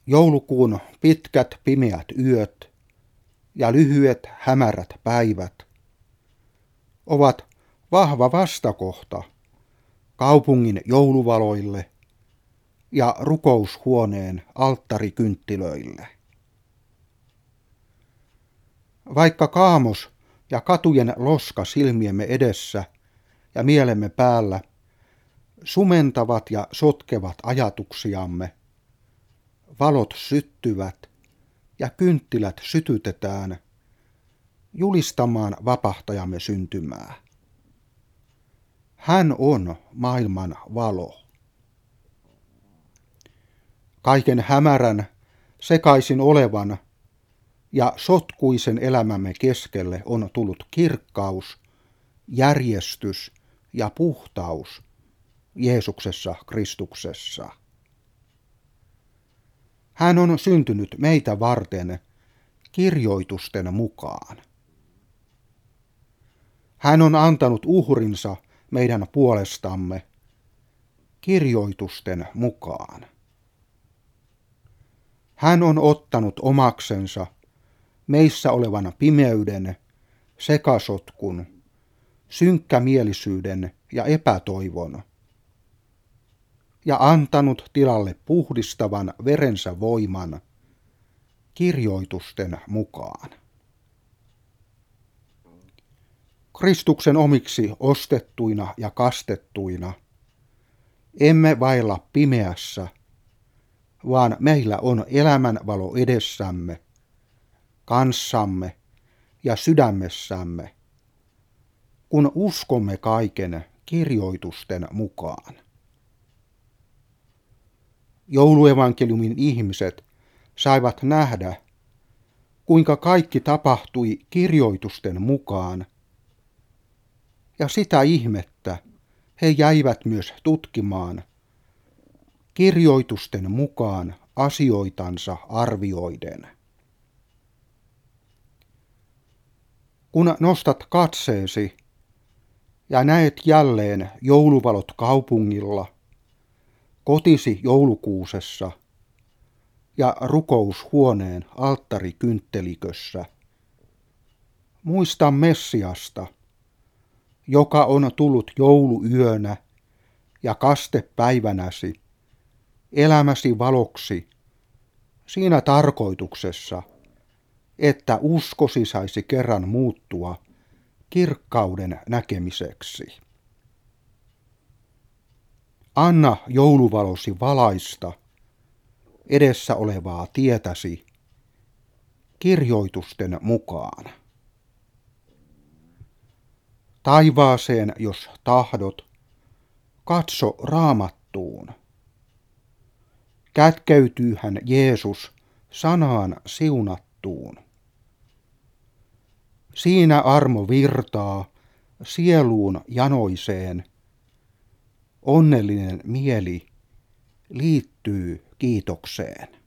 Joulukuun pitkät pimeät yöt ja lyhyet hämärät päivät ovat vahva vastakohta kaupungin jouluvaloille ja rukoushuoneen alttarikynttilöille. Vaikka kaamos ja katujen loska silmiemme edessä ja mielemme päällä sumentavat ja sotkevat ajatuksiamme, valot syttyvät ja kynttilät sytytetään julistamaan vapahtajamme syntymää. Hän on maailman valo. Kaiken hämärän, sekaisin olevan ja sotkuisen elämämme keskelle on tullut kirkkaus, järjestys ja puhtaus Jeesuksessa Kristuksessa. Hän on syntynyt meitä varten kirjoitusten mukaan. Hän on antanut uhrinsa meidän puolestamme kirjoitusten mukaan. Hän on ottanut omaksensa meissä olevan pimeyden, sekasotkun, synkkämielisyyden ja epätoivon ja antanut tilalle puhdistavan verensä voiman kirjoitusten mukaan. Kristuksen omiksi ostettuina ja kastettuina emme vailla pimeässä, vaan meillä on elämän valo edessämme, kanssamme ja sydämessämme, kun uskomme kaiken kirjoitusten mukaan. Jouluevankeliumin ihmiset saivat nähdä, kuinka kaikki tapahtui kirjoitusten mukaan, ja sitä ihmettä he jäivät myös tutkimaan kirjoitusten mukaan asioitansa arvioiden. Kun nostat katseesi ja näet jälleen jouluvalot kaupungilla, kotisi joulukuusessa ja rukoushuoneen alttarikynttiläkössä, muista Messiasta, joka on tullut jouluyönä ja kastepäivänäsi, elämäsi valoksi, siinä tarkoituksessa, että uskosi saisi kerran muuttua kirkkauden näkemiseksi. Anna jouluvalosi valaista edessä olevaa tietäsi kirjoitusten mukaan. Taivaaseen, jos tahdot, katso Raamattuun. Kätkeytyyhän Jeesus sanaan siunattuun. Siinä armo virtaa sieluun janoiseen. Onnellinen mieli liittyy kiitokseen.